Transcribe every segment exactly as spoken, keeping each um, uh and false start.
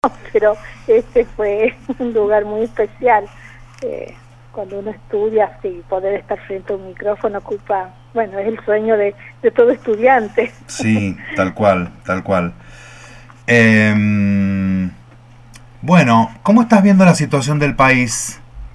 pero este fue un lugar muy especial. Eh, cuando uno estudia, sí, poder estar frente a un micrófono ocupa, bueno, es el sueño de, de todo estudiante. Sí, tal cual, tal cual. Eh, bueno, ¿cómo estás viendo la situación del país?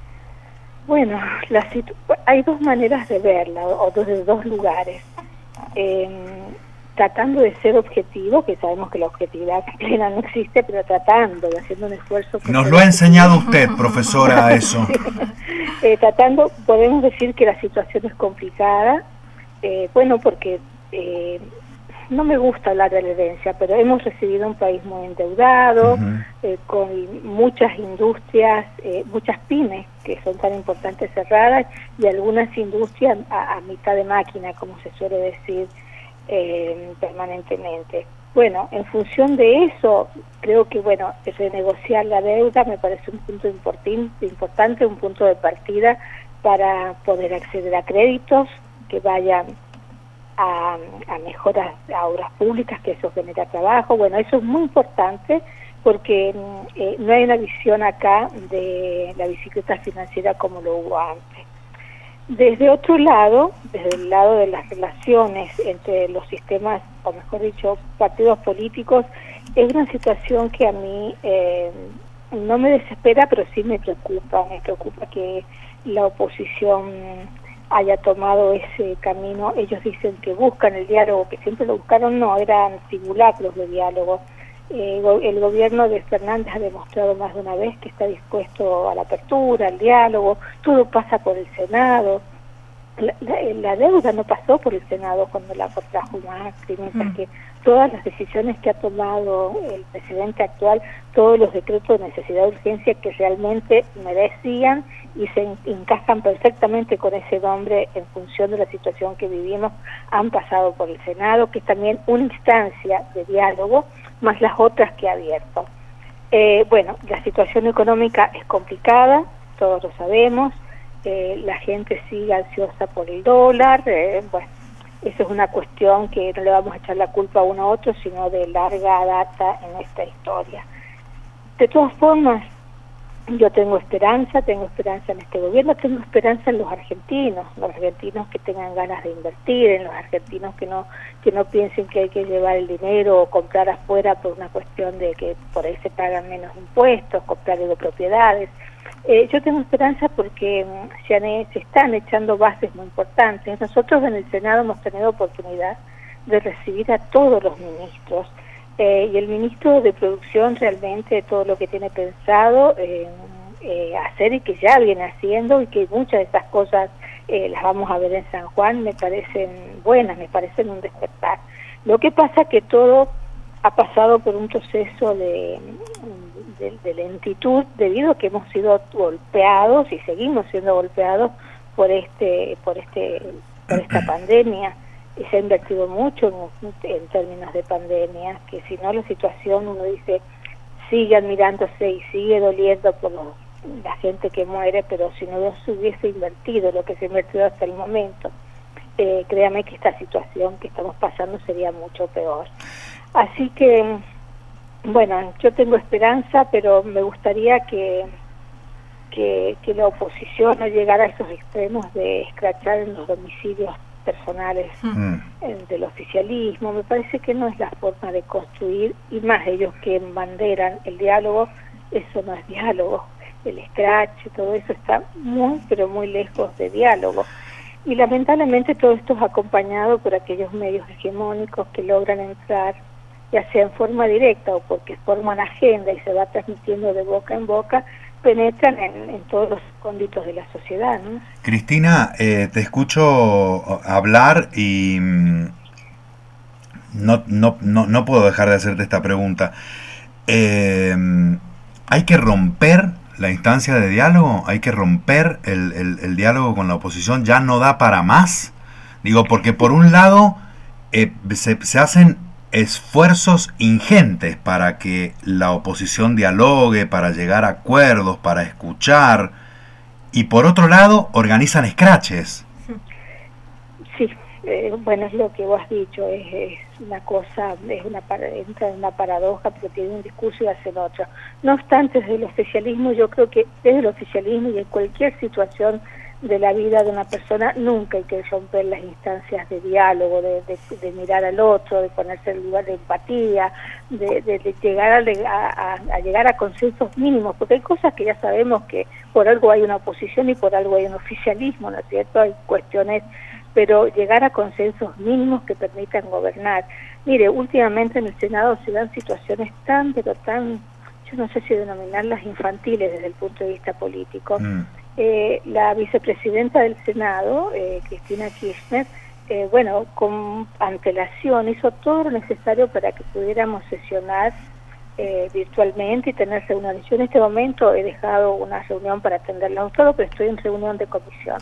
Bueno, la situ hay dos maneras de verla, o desde dos lugares. Eh, tratando de ser objetivo, que sabemos que la objetividad plena no existe, pero tratando de haciendo un esfuerzo. Nos lo ha enseñado usted, profesora, eso. Sí. Eh, tratando, podemos decir que la situación es complicada, eh, bueno, porque eh, no me gusta hablar de la herencia, pero hemos recibido un país muy endeudado, uh-huh. eh, con muchas industrias, eh, muchas pymes que son tan importantes cerradas y algunas industrias a, a mitad de máquina, como se suele decir eh, permanentemente. Bueno, en función de eso, creo que, bueno, renegociar la deuda me parece un punto importante, un punto de partida para poder acceder a créditos que vayan a, a mejoras, a obras públicas, que eso genera trabajo. Bueno, eso es muy importante porque eh, no hay una visión acá de la bicicleta financiera como lo hubo antes. Desde otro lado, desde el lado de las relaciones entre los sistemas, o mejor dicho, partidos políticos, es una situación que a mí eh, no me desespera, pero sí me preocupa. Me preocupa que la oposición haya tomado ese camino. Ellos dicen que buscan el diálogo, que siempre lo buscaron, no, eran simulacros de diálogo. Eh, el gobierno de Fernández ha demostrado más de una vez que está dispuesto a la apertura, al diálogo, todo pasa por el Senado. La, la, la deuda no pasó por el Senado cuando la contrajo Macri, mientras mm. que todas las decisiones que ha tomado el presidente actual, todos los decretos de necesidad de urgencia que realmente merecían y se encajan perfectamente con ese nombre en función de la situación que vivimos, han pasado por el Senado, que es también una instancia de diálogo, más las otras que ha abierto. Eh, bueno, la situación económica es complicada, todos lo sabemos, eh, la gente sigue ansiosa por el dólar, eh, bueno, eso es una cuestión que no le vamos a echar la culpa a uno a otro, sino de larga data en esta historia. De todas formas, yo tengo esperanza, tengo esperanza en este gobierno, tengo esperanza en los argentinos, los argentinos que tengan ganas de invertir, en los argentinos que no que no piensen que hay que llevar el dinero o comprar afuera por una cuestión de que por ahí se pagan menos impuestos, comprar de propiedades. Eh, yo tengo esperanza porque um, se, han, se están echando bases muy importantes. Nosotros en el Senado hemos tenido oportunidad de recibir a todos los ministros. Eh, y el ministro de Producción realmente todo lo que tiene pensado eh, eh, hacer y que ya viene haciendo y que muchas de estas cosas eh, las vamos a ver en San Juan, me parecen buenas, me parecen un despertar. Lo que pasa es que todo ha pasado por un proceso de, de, de lentitud debido a que hemos sido golpeados y seguimos siendo golpeados por este por este por esta pandemia. Y se ha invertido mucho en, en términos de pandemia, que si no la situación, uno dice, sigue admirándose y sigue doliendo por los, la gente que muere, pero si no se hubiese invertido lo que se ha invertido hasta el momento, eh, créame que esta situación que estamos pasando sería mucho peor. Así que, bueno, yo tengo esperanza, pero me gustaría que, que, que la oposición no llegara a esos extremos de escrachar en los domicilios personales mm. del oficialismo. Me parece que no es la forma de construir, y más ellos que embanderan el diálogo, eso no es diálogo. El scratch, todo eso está muy, pero muy lejos de diálogo. Y lamentablemente todo esto es acompañado por aquellos medios hegemónicos que logran entrar, ya sea en forma directa o porque forman agenda y se va transmitiendo de boca en boca, penetran en, en todos los esconditos de la sociedad, ¿no? Cristina, eh, te escucho hablar y no, no, no, no puedo dejar de hacerte esta pregunta. Eh, ¿Hay que romper la instancia de diálogo? ¿Hay que romper el, el, el diálogo con la oposición? ¿Ya no da para más? Digo, porque por un lado eh, se, se hacen esfuerzos ingentes para que la oposición dialogue, para llegar a acuerdos, para escuchar, y por otro lado organizan escraches. Sí, eh, bueno, es lo que vos has dicho, es, es una cosa, es una entra en una paradoja, porque tiene un discurso y hacen otro. No obstante, desde el oficialismo, yo creo que desde el oficialismo y en cualquier situación de la vida de una persona, nunca hay que romper las instancias de diálogo, de, de, de mirar al otro, de ponerse en lugar de empatía, de, de, de llegar a, a, a llegar a consensos mínimos, porque hay cosas que ya sabemos que por algo hay una oposición y por algo hay un oficialismo, ¿no es cierto? Hay cuestiones, pero llegar a consensos mínimos que permitan gobernar. Mire, últimamente en el Senado se dan situaciones tan, pero tan, yo no sé si denominarlas infantiles desde el punto de vista político. Mm. Eh, la vicepresidenta del Senado, eh, Cristina Kirchner, eh, bueno, con antelación hizo todo lo necesario para que pudiéramos sesionar eh, virtualmente y tener reuniones. Yo en este momento he dejado una reunión para atenderla a ustedes, pero estoy en reunión de comisión.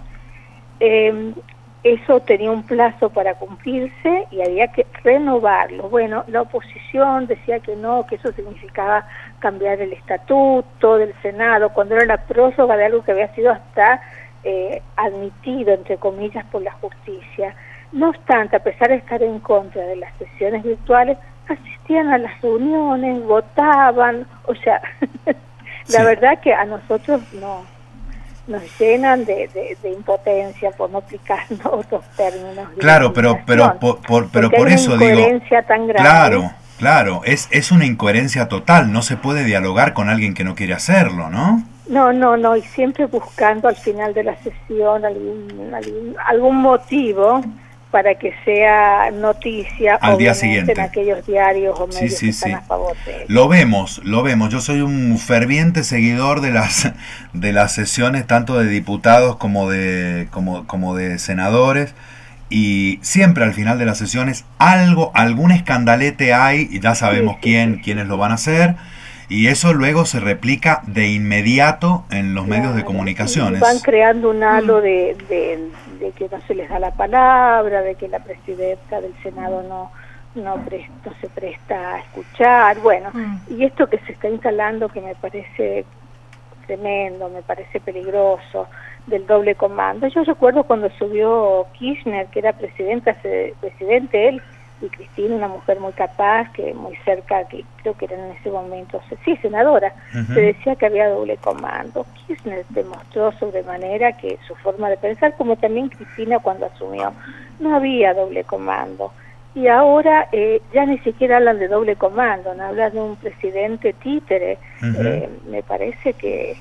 Eh, Eso tenía un plazo para cumplirse y había que renovarlo. Bueno, la oposición decía que no, que eso significaba cambiar el estatuto del Senado, cuando era la prórroga de algo que había sido hasta eh, admitido, entre comillas, por la justicia. No obstante, a pesar de estar en contra de las sesiones virtuales, asistían a las reuniones, votaban, o sea, la sí. verdad que a nosotros no... nos llenan de, de, de impotencia, por no aplicarnos otros términos. Claro, pero pero por, por pero por eso digo, tan grande. Claro, claro, es es una incoherencia total, no se puede dialogar con alguien que no quiere hacerlo, ¿no? No, no, no, y siempre buscando al final de la sesión algún algún, algún motivo para que sea noticia al día siguiente en aquellos diarios o medios sí, sí, que están sí. a favor de él. Lo vemos, lo vemos. Yo soy un ferviente seguidor de las de las sesiones tanto de diputados como de como como de senadores, y siempre al final de las sesiones algo algún escandalete hay y ya sabemos sí, sí, quién sí. quiénes lo van a hacer. Y eso luego se replica de inmediato en los claro, medios de comunicaciones. Van creando un halo de, de, de que no se les da la palabra, de que la presidenta del Senado no no, pre, no se presta a escuchar. Bueno, mm. y esto que se está instalando, que me parece tremendo, me parece peligroso, del doble comando. Yo recuerdo cuando subió Kirchner, que era presidenta, presidente él, y Cristina, una mujer muy capaz, que muy cerca, que creo que era en ese momento, sí, senadora, uh-huh. se decía que había doble comando. Kirchner demostró sobremanera que su forma de pensar, como también Cristina cuando asumió, no había doble comando. Y ahora eh, ya ni siquiera hablan de doble comando, no hablan de un presidente títere. Uh-huh. eh, me parece que...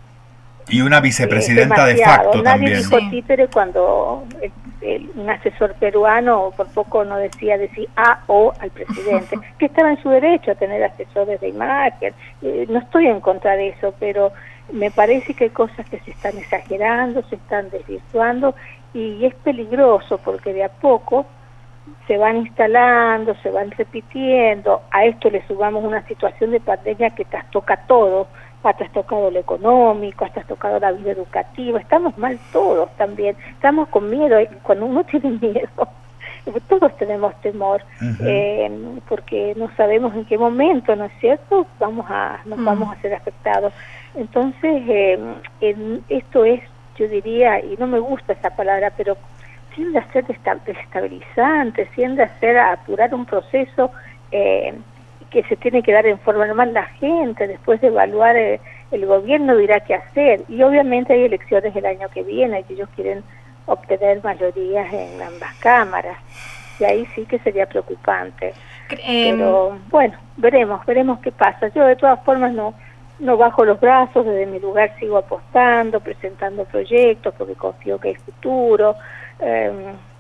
Y una vicepresidenta de facto Nadie también. Nadie dijo sí. títere cuando el, el, un asesor peruano por poco no decía decir A o al presidente, que estaba en su derecho a tener asesores de imagen. Eh, no estoy en contra de eso, pero me parece que hay cosas que se están exagerando, se están desvirtuando, y es peligroso porque de a poco se van instalando, se van repitiendo. A esto le sumamos una situación de pandemia que trastoca todo. Hasta has tocado lo económico, hasta has tocado la vida educativa, estamos mal todos también, estamos con miedo, cuando uno tiene miedo, todos tenemos temor, uh-huh. eh, porque no sabemos en qué momento, ¿no es cierto?, vamos a nos uh-huh. vamos a ser afectados. Entonces, eh, en, esto es, yo diría, y no me gusta esa palabra, pero tiende a ser desestabilizante, tiende a ser a apurar un proceso eh, que se tiene que dar en forma normal. La gente, después de evaluar el, el gobierno, dirá qué hacer, y obviamente hay elecciones el año que viene y ellos quieren obtener mayorías en ambas cámaras, y ahí sí que sería preocupante. Eh, pero bueno, veremos, veremos qué pasa. Yo de todas formas no no bajo los brazos, desde mi lugar sigo apostando, presentando proyectos porque confío que hay futuro, eh,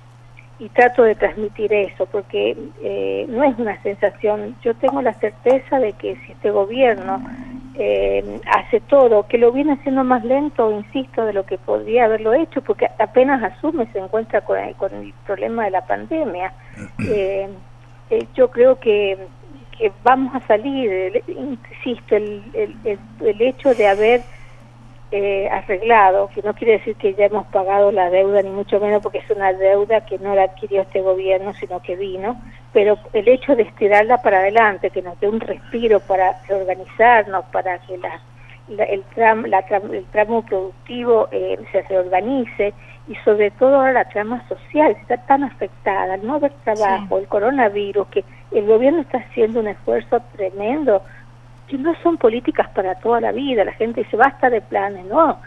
y trato de transmitir eso, porque eh, no es una sensación. Yo tengo la certeza de que si este gobierno eh, hace todo, que lo viene haciendo más lento, insisto, de lo que podría haberlo hecho, porque apenas asume se encuentra con el, con el problema de la pandemia. Eh, eh, yo creo que, que vamos a salir, insisto, el, el, el, el hecho de haber Eh, arreglado, que no quiere decir que ya hemos pagado la deuda, ni mucho menos, porque es una deuda que no la adquirió este gobierno, sino que vino, pero el hecho de estirarla para adelante, que nos dé un respiro para reorganizarnos, para que la, la, el, tram, la tram, el tramo productivo eh, se reorganice y sobre todo ahora la trama social está tan afectada, el no haber trabajo, sí. el coronavirus, que el gobierno está haciendo un esfuerzo tremendo, que no son políticas para toda la vida. La gente dice, basta de planes, no.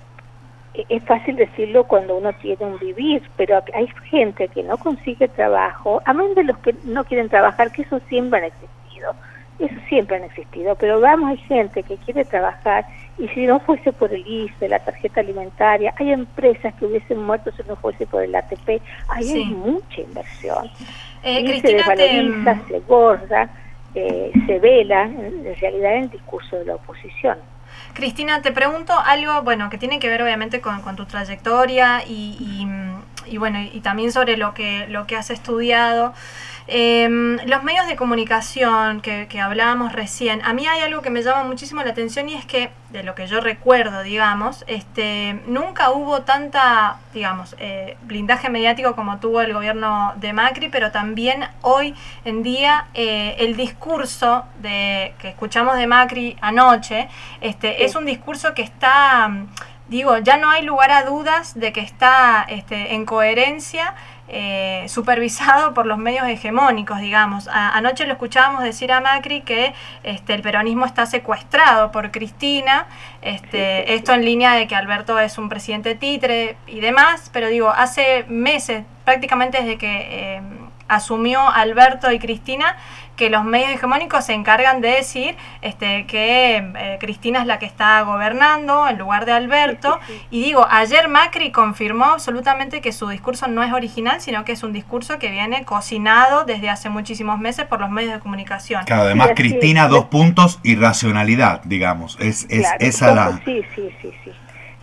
Es fácil decirlo cuando uno tiene un vivir, pero hay gente que no consigue trabajo, a menos de los que no quieren trabajar, que eso siempre han existido, eso siempre han existido, pero vamos, hay gente que quiere trabajar, y si no fuese por el I F E, la tarjeta alimentaria, hay empresas que hubiesen muerto si no fuese por el A T P, ahí sí. hay mucha inversión, eh, y Cristina, se desvaloriza, te... se borra, eh, se vela, en, en realidad, en el discurso de la oposición. Cristina, te pregunto algo, bueno, que tiene que ver obviamente con, con tu trayectoria y, y, y bueno, y también sobre lo que, lo que has estudiado. Eh, los medios de comunicación que, que hablábamos recién, a mí hay algo que me llama muchísimo la atención y es que, de lo que yo recuerdo, digamos, este, nunca hubo tanta, digamos, eh, blindaje mediático como tuvo el gobierno de Macri, pero también hoy en día eh, el discurso de que escuchamos de Macri anoche, este, sí. es un discurso que está, digo, ya no hay lugar a dudas de que está este, en coherencia, Eh, supervisado por los medios hegemónicos, digamos. A, anoche lo escuchábamos decir a Macri que este, el peronismo está secuestrado por Cristina, este, esto en línea de que Alberto es un presidente títere y demás, pero digo, hace meses, prácticamente desde que eh, asumió Alberto y Cristina, que los medios hegemónicos se encargan de decir este, que eh, Cristina es la que está gobernando en lugar de Alberto. Sí, sí, sí. Y digo, ayer Macri confirmó absolutamente que su discurso no es original, sino que es un discurso que viene cocinado desde hace muchísimos meses por los medios de comunicación. Claro, además sí, Cristina, sí, dos puntos y racionalidad, digamos. Es, es claro, esa la... Sí, sí, sí, sí.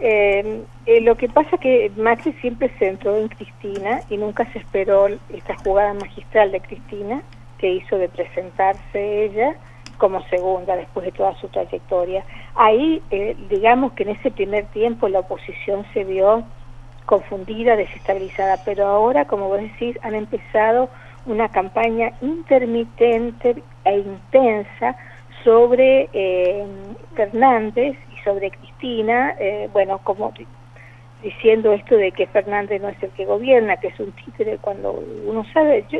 Eh, eh, lo que pasa es que Macri siempre se centró en Cristina y nunca se esperó esta jugada magistral de Cristina, que hizo de presentarse ella como segunda después de toda su trayectoria. Ahí, eh, digamos que en ese primer tiempo la oposición se vio confundida, desestabilizada, pero ahora, como vos decís, han empezado una campaña intermitente e intensa sobre eh, Fernández y sobre Cristina, eh, bueno, como diciendo esto de que Fernández no es el que gobierna, que es un títere, cuando uno sabe... yo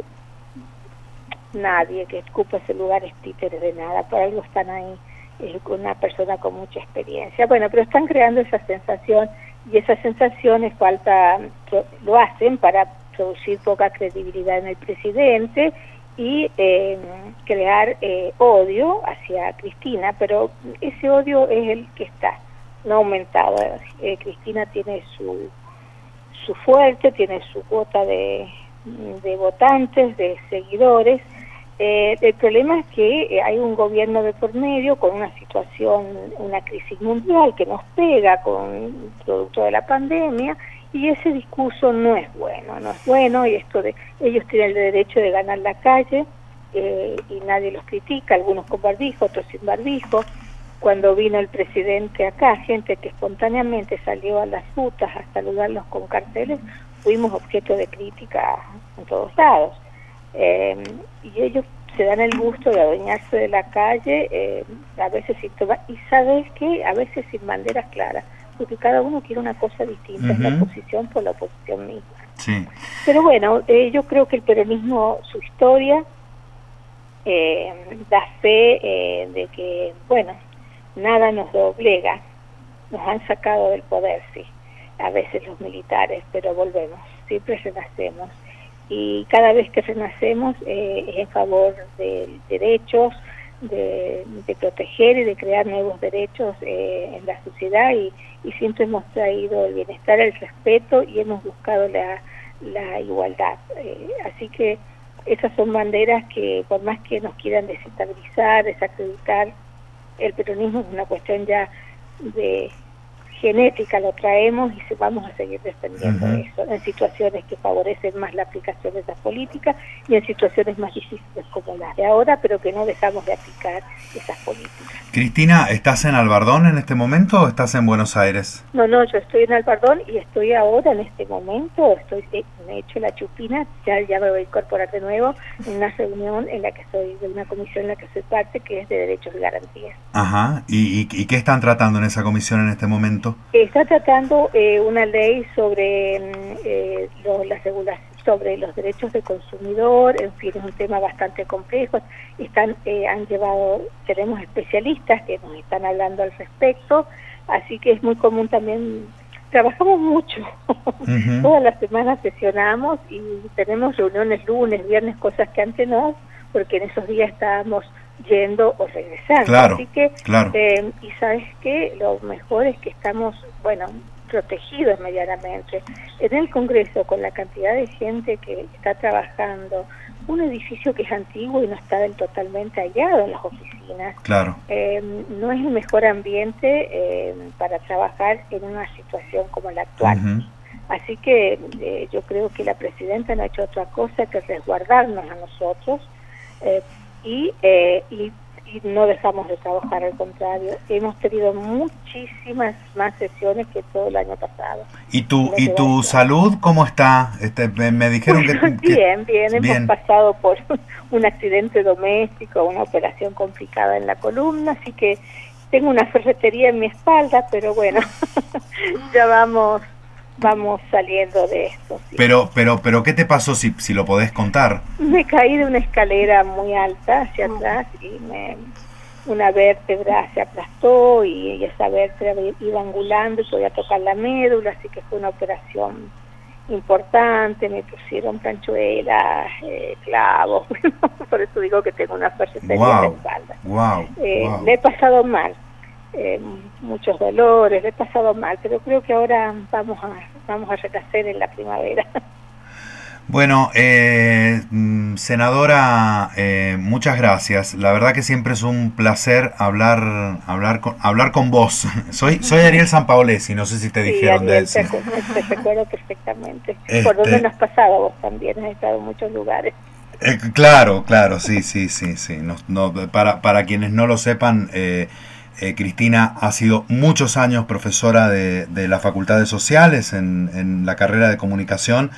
nadie que ocupe ese lugar es títere de nada, por algo están ahí, es una persona con mucha experiencia. Bueno, pero están creando esa sensación, y esa sensación es falta, lo hacen para producir poca credibilidad en el presidente y eh, crear eh, odio hacia Cristina, pero ese odio es el que está, no ha aumentado. Eh, Cristina tiene su, su fuerte, tiene su cuota de, de votantes, de seguidores. Eh, el problema es que hay un gobierno de por medio con una situación, una crisis mundial que nos pega con producto de la pandemia, y ese discurso no es bueno, no es bueno, y esto de ellos tienen el derecho de ganar la calle eh, y nadie los critica, algunos con barbijo, otros sin barbijo. Cuando vino el presidente acá, gente que espontáneamente salió a las rutas a saludarlos con carteles, fuimos objeto de crítica en todos lados. Eh, y ellos se dan el gusto de adueñarse de la calle, eh, a veces sin tomar, y sabes que a veces sin banderas claras, porque cada uno quiere una cosa distinta, es uh-huh. la oposición por la oposición misma. Sí. Pero bueno, eh, yo creo que el peronismo, su historia, eh, da fe eh, de que, bueno, nada nos doblega, nos han sacado del poder, sí, a veces los militares, pero volvemos, siempre renacemos. Y cada vez que renacemos eh, es en favor de derechos, de, de proteger y de crear nuevos derechos eh, en la sociedad, y, y siempre hemos traído el bienestar, el respeto, y hemos buscado la, la igualdad. Eh, así que esas son banderas que, por más que nos quieran desestabilizar, desacreditar, el peronismo es una cuestión ya de genética, lo traemos y se, vamos a seguir defendiendo uh-huh. eso en situaciones que favorecen más la aplicación de esas políticas y en situaciones más difíciles como las de ahora, pero que no dejamos de aplicar esas políticas. Cristina, ¿estás en Albardón en este momento o estás en Buenos Aires? No, no, yo estoy en Albardón y estoy ahora en este momento, estoy me he hecho la chupina, ya, ya me voy a incorporar de nuevo en una reunión en la que soy, de una comisión en la que soy parte, que es de Derechos y Garantías. Ajá, ¿y, y, y qué están tratando en esa comisión en este momento? esto? Está tratando eh, una ley sobre eh, lo, la regulación, sobre los derechos del consumidor. En fin, es un tema bastante complejo. Están, eh, han llevado, tenemos especialistas que nos están hablando al respecto, así que es muy común también. Trabajamos mucho, uh-huh. Todas las semanas sesionamos y tenemos reuniones lunes, viernes, cosas que antes no, porque en esos días estábamos yendo o regresando. Claro, así que, claro. Eh, y sabes qué, lo mejor es que estamos, bueno, protegidos medianamente. En el Congreso, con la cantidad de gente que está trabajando, un edificio que es antiguo y no está del totalmente hallado en las oficinas. Claro. Eh, no es el mejor ambiente eh, para trabajar en una situación como la actual. Uh-huh. Así que eh, yo creo que la presidenta no ha hecho otra cosa que resguardarnos a nosotros eh, y, eh, y, y no dejamos de trabajar, al contrario. Hemos tenido muchísimas más sesiones que todo el año pasado. ¿Y tu, y tu salud cómo está? Este, me, me dijeron bueno, que, que... Bien, bien, hemos bien. pasado por un accidente doméstico, una operación complicada en la columna, así que tengo una ferretería en mi espalda, pero bueno, ya vamos vamos saliendo de esto. ¿Sí? Pero, pero, pero, ¿qué te pasó si, si lo podés contar? Me caí de una escalera muy alta hacia atrás y me, una vértebra se aplastó y, y esa vértebra iba angulando y podía tocar la médula, así que fue una operación importante. Me pusieron planchuelas, eh, clavos, por eso digo que tengo una ferretería wow, en la espalda. Wow, eh, wow. Le he pasado mal. Eh, muchos dolores, le he pasado mal, pero creo que ahora vamos a vamos a renacer en la primavera. Bueno, eh, senadora, eh, muchas gracias. La verdad que siempre es un placer hablar hablar con, hablar con vos. Soy soy Ariel Sampaolesi, no sé si te sí, dijeron Ariel, de él. Sí. Te, te recuerdo perfectamente. Este, ¿Por dónde no has pasado vos también? Has estado en muchos lugares. Eh, claro, claro, sí, sí, sí, sí. No, no, para para quienes no lo sepan. Eh, Eh, Cristina ha sido muchos años profesora de, de las facultades sociales en, en la carrera de comunicación,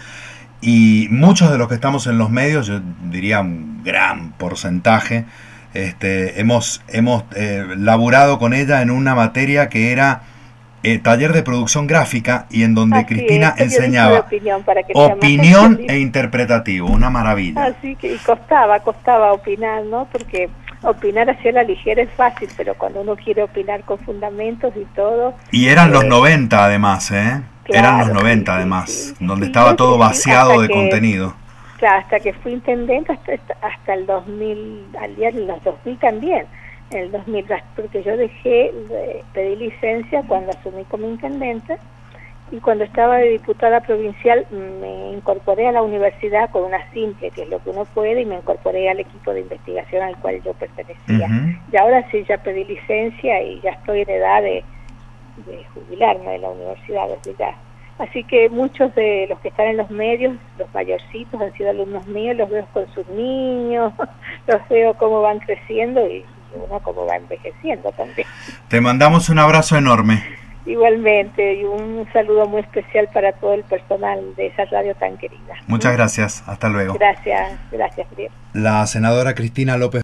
y muchos de los que estamos en los medios, yo diría un gran porcentaje, este, hemos, hemos eh, laburado con ella en una materia que era eh, taller de producción gráfica, y en donde Así Cristina es, enseñaba opinión, para que opinión e interpretativo, una maravilla. Así que y costaba, costaba opinar, ¿no? Porque opinar hacia la ligera es fácil, pero cuando uno quiere opinar con fundamentos y todo... Y eran eh, los noventa además, ¿eh? Claro, eran los noventa sí, además, sí, sí, donde sí, estaba sí, todo sí, vaciado de que, contenido. Claro, hasta que fui intendente, hasta, hasta el dos mil, al día de los dos mil también, en el dos mil, porque yo dejé, de, pedí licencia cuando asumí como intendente, y cuando estaba de diputada provincial me incorporé a la universidad con una simple, que es lo que uno puede, y me incorporé al equipo de investigación al cual yo pertenecía. Uh-huh. Y ahora sí, ya pedí licencia y ya estoy en edad de, de jubilarme de la universidad desde ya. Así que muchos de los que están en los medios, los mayorcitos, han sido alumnos míos, los veo con sus niños, los veo cómo van creciendo y uno cómo va envejeciendo también. Te mandamos un abrazo enorme. Igualmente, y un saludo muy especial para todo el personal de esa radio tan querida. Muchas gracias, hasta luego. Gracias, gracias, Ariel. La senadora Cristina López